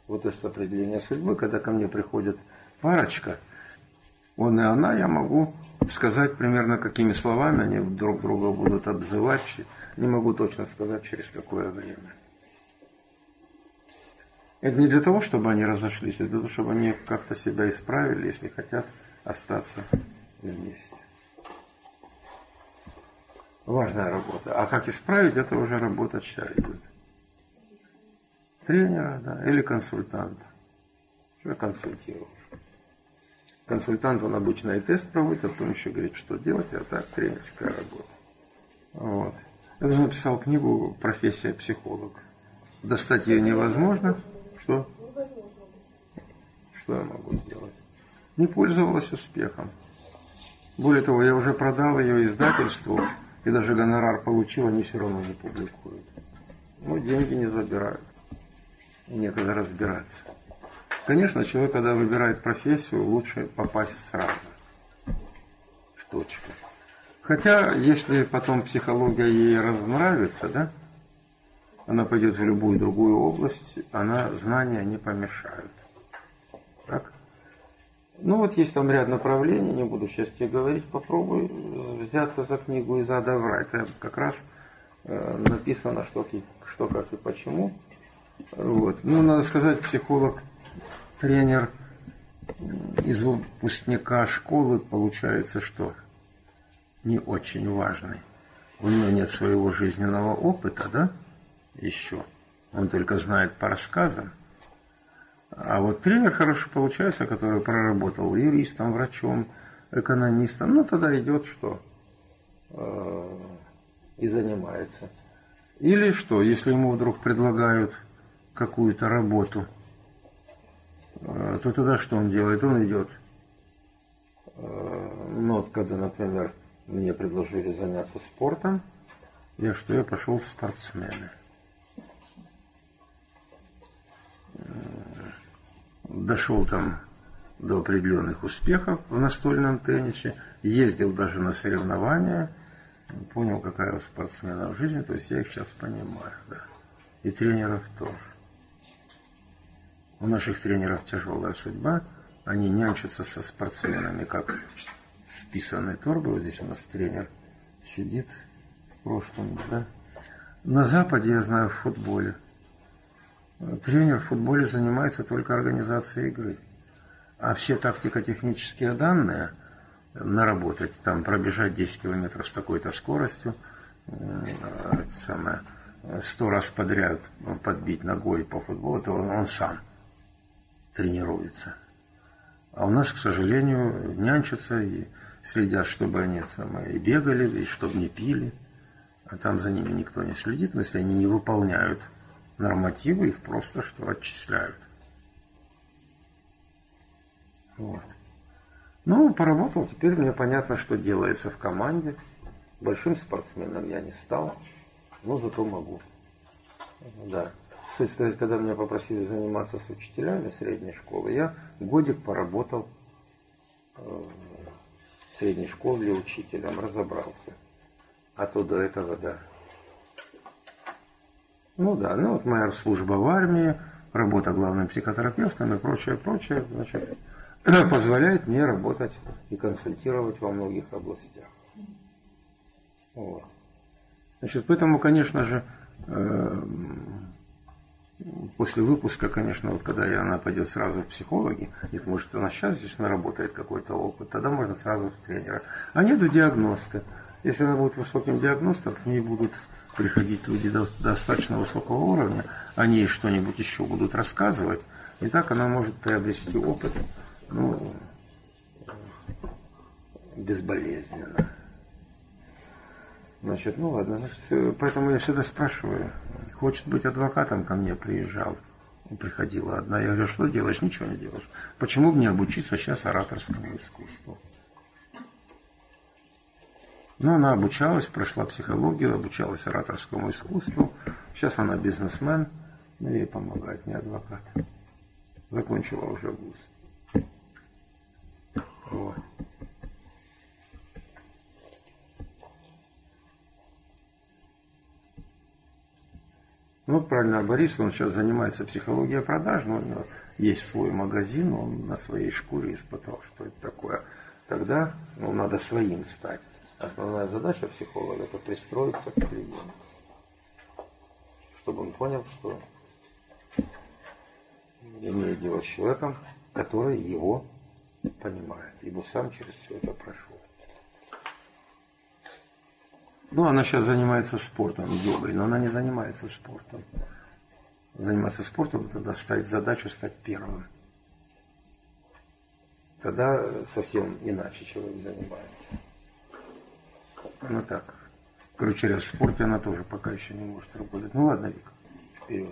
вот это определение судьбы, когда ко мне приходит парочка, он и она, я могу сказать примерно, какими словами они друг друга будут обзывать. Не могу точно сказать, через какое время. Это не для того, чтобы они разошлись, это для того, чтобы они как-то себя исправили, если хотят остаться вместе. Важная работа. А как исправить, это уже работа чья идет? Тренера, да, или консультанта. Что консультируешь? Консультант, он обычно и тест проводит, а потом еще говорит, что делать, а так тренерская работа. Вот. Я даже написал книгу «Профессия психолог». Достать ее невозможно. Что? Что я могу сделать? Не пользовалась успехом. Более того, я уже продал ее издательству, и даже гонорар получил, они все равно не публикуют. Ну, деньги не забирают. Некогда разбираться. Конечно, человек, когда выбирает профессию, лучше попасть сразу в точку. Хотя, если потом психология ей разнравится, да, она пойдет в любую другую область, знания не помешают. Так? Ну вот есть там ряд направлений, не буду сейчас тебе говорить, попробуй взяться за книгу из ада в рай. Это как раз написано, что, как и почему. Вот. Ну, надо сказать, психолог, тренер из выпускника школы получается, что не очень важный. У него нет своего жизненного опыта, да, еще. Он только знает по рассказам. А вот тренер хороший получается, который проработал юристом, врачом, экономистом, ну, тогда идет что? И занимается. Или что, если ему вдруг предлагают какую-то работу, то тогда что он делает? Он идет. Ну, вот когда, например, мне предложили заняться спортом, я пошел в спортсмены. Дошел там до определенных успехов в настольном теннисе, ездил даже на соревнования, понял, какая у спортсменов жизнь, то есть я их сейчас понимаю, да. И тренеров тоже. У наших тренеров тяжелая судьба, они нянчатся со спортсменами, как с писаной торбой. Вот здесь у нас тренер сидит в прошлом, да. На Западе, я знаю, в футболе. Тренер в футболе занимается только организацией игры. А все тактико-технические данные наработать, там пробежать 10 километров с такой-то скоростью, 100 раз подряд подбить ногой по футболу, это он сам тренируется. А у нас, к сожалению, нянчатся и следят, чтобы они и бегали, и чтобы не пили. А там за ними никто не следит, но если они не выполняют нормативы, их просто отчисляют. Вот. Ну, поработал, теперь мне понятно, что делается в команде. Большим спортсменом я не стал, но зато могу. Да. Кстати сказать, когда меня попросили заниматься с учителями средней школы, я годик поработал в средней школе учителем, разобрался. А то до этого, да. Ну да, ну вот моя служба в армии, работа главным психотерапевтом и прочее, значит, позволяет мне работать и консультировать во многих областях. Вот. Значит, поэтому, конечно же, после выпуска, конечно, вот когда она пойдет сразу в психологи, нет, может, она сейчас здесь наработает какой-то опыт, тогда можно сразу в тренера. А нету диагноста. Если она будет высоким диагностом, к ней будут приходить люди достаточно высокого уровня, они ей что-нибудь еще будут рассказывать, и так она может приобрести опыт, ну, безболезненно. Значит, ну ладно, значит, поэтому я всегда спрашиваю, хочет быть адвокатом, ко мне приезжал, приходила одна, я говорю, что делаешь? Ничего не делаешь. Почему бы не обучиться сейчас ораторскому искусству? Ну, она обучалась, прошла психологию, обучалась ораторскому искусству. Сейчас она бизнесмен, но ей помогает, не адвокат. Закончила уже вуз. Вот. Ну, правильно, Борис, он сейчас занимается психологией продаж, но у него есть свой магазин, он на своей шкуре испытал, что это такое. Тогда надо своим стать. Основная задача психолога – это пристроиться к клиенту, чтобы он понял, что имеет дело с человеком, который его понимает, ибо сам через все это прошел. Ну, она сейчас занимается спортом, йогой, но она не занимается спортом. Заниматься спортом – тогда ставить задачу стать первым. Тогда совсем иначе человек занимается. Она так. Короче говоря, в спорте она тоже пока еще не может работать. Ну ладно, Вика, вперед.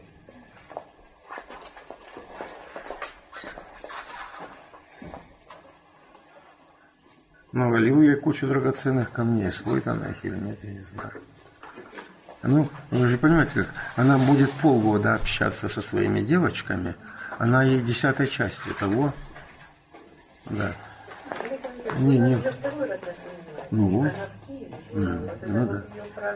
Навалил ей кучу драгоценных камней, свой она их или нет, я не знаю. Ну, вы же понимаете, как она будет полгода общаться со своими девочками, она ей 10 части того. Да. Не. Ну вот. Ну да.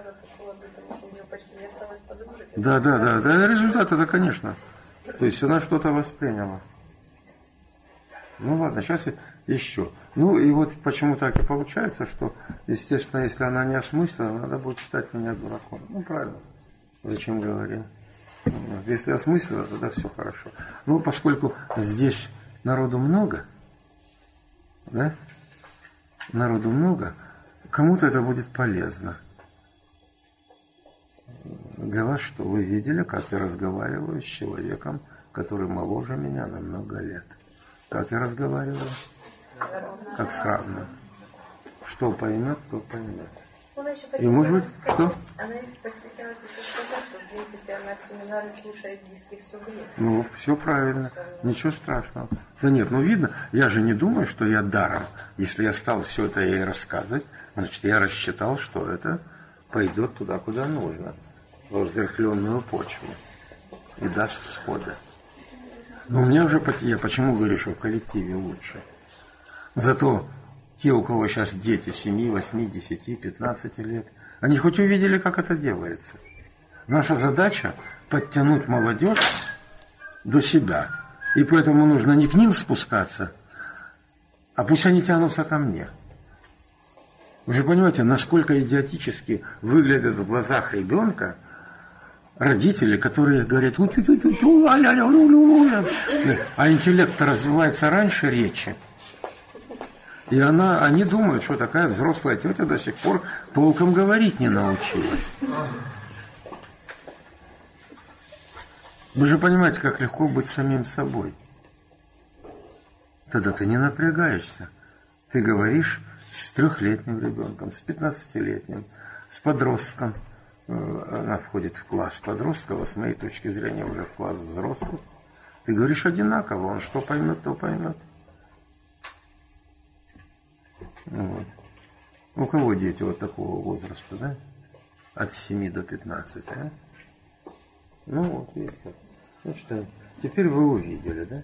Да, результат это, конечно. То есть она что-то восприняла. Ну ладно, сейчас еще. Ну и вот почему так и получается, что, естественно, если она не осмыслила, надо будет считать меня дураком. Ну правильно. Зачем говорить? Если осмыслила, тогда все хорошо. Ну, поскольку здесь народу много, да? Народу много, кому-то это будет полезно. Для вас что? Вы видели, как я разговариваю с человеком, который моложе меня на много лет? Как я разговариваю? Как с равным. Что поймет, то поймет. И может быть, что? Она постеснялась еще сказать, что в принципе она семинары слушает диски все время. Ну, все правильно. Ничего страшного. Да нет, ну видно, я же не думаю, что я даром. Если я стал все это ей рассказывать, значит, я рассчитал, что это пойдет туда, куда нужно. В взрыхленную почву. И даст всходы. Но у меня уже, я почему говорю, что в коллективе лучше? Зато те, у кого сейчас дети 7, 8, 10, 15 лет, они хоть увидели, как это делается. Наша задача – подтянуть молодежь до себя. И поэтому нужно не к ним спускаться, а пусть они тянутся ко мне. Вы же понимаете, насколько идиотически выглядят в глазах ребенка родители, которые говорят, а интеллект развивается раньше речи. И они думают, что такая взрослая тетя до сих пор толком говорить не научилась. Вы же понимаете, как легко быть самим собой. Тогда ты не напрягаешься. Ты говоришь с 3-летним ребенком, с 15-летним, с подростком. Она входит в класс подростков, а с моей точки зрения уже в класс взрослых. Ты говоришь одинаково, он что поймет, то поймет. Вот. У кого дети вот такого возраста, да? От 7 до 15, а? Ну вот, видите как. Ну что, теперь вы увидели, да?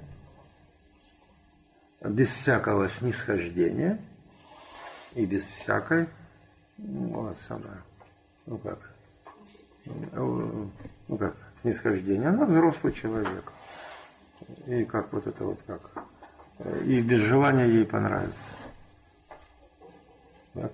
Без всякого снисхождения и без всякой, вот самое, ну как, снисхождение. Она взрослый человек. И как вот это вот как. И без желания ей понравится. Так.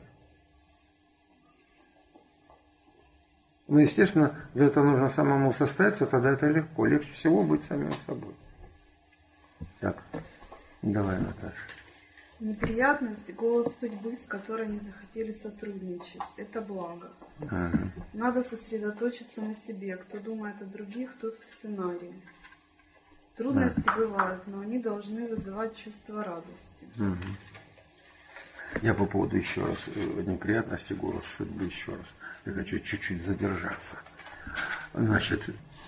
Ну, естественно, для этого нужно самому состояться, тогда это легко. Легче всего быть самим собой. Так, давай, Наташа. Неприятность – голос судьбы, с которой не захотели сотрудничать. Это благо. Ага. Надо сосредоточиться на себе. Кто думает о других, тот в сценарии. Трудности бывают, но они должны вызывать чувство радости. Угу. Я по поводу еще раз неприятности, голос судьбы еще раз. Я хочу чуть-чуть задержаться. Значит,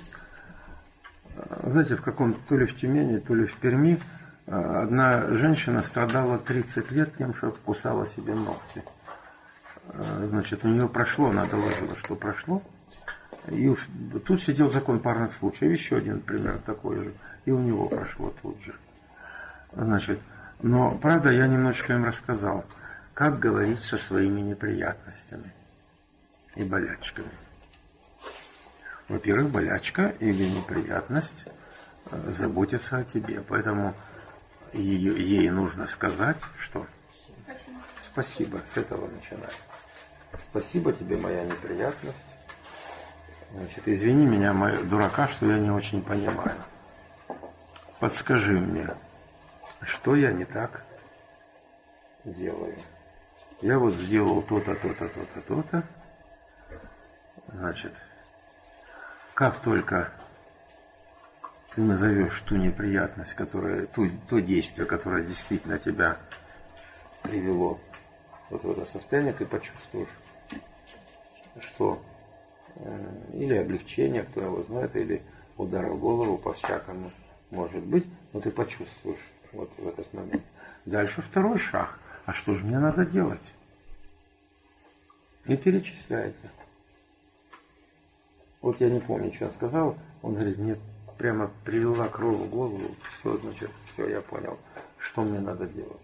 знаете, в каком-то, то ли в Тюмени, то ли в Перми, одна женщина страдала 30 лет тем, что кусала себе ногти. Значит, у нее прошло, она доложила, что прошло. И тут сидел закон парных случаев, еще один пример такой же. И у него прошло тут же. Значит, но, правда, я немножечко им рассказал, как говорить со своими неприятностями и болячками. во-первых, болячка или неприятность заботиться о тебе. Поэтому ей нужно сказать, что спасибо, с этого начинай. Спасибо тебе, моя неприятность. Значит, извини меня, дурака, что я не очень понимаю. Подскажи мне, что я не так делаю. Я вот сделал то-то, то-то, то-то, то-то. Значит, как только ты назовешь ту неприятность, то действие, которое действительно тебя привело вот в это состояние, ты почувствуешь, что или облегчение, кто его знает, или удар в голову, по-всякому может быть, но ты почувствуешь вот в этот момент. Дальше второй шаг. А что же мне надо делать? И перечисляйте. Вот я не помню, что он сказал. Он говорит, мне прямо привела кровь в голову. Все, значит, все, я понял, что мне надо делать.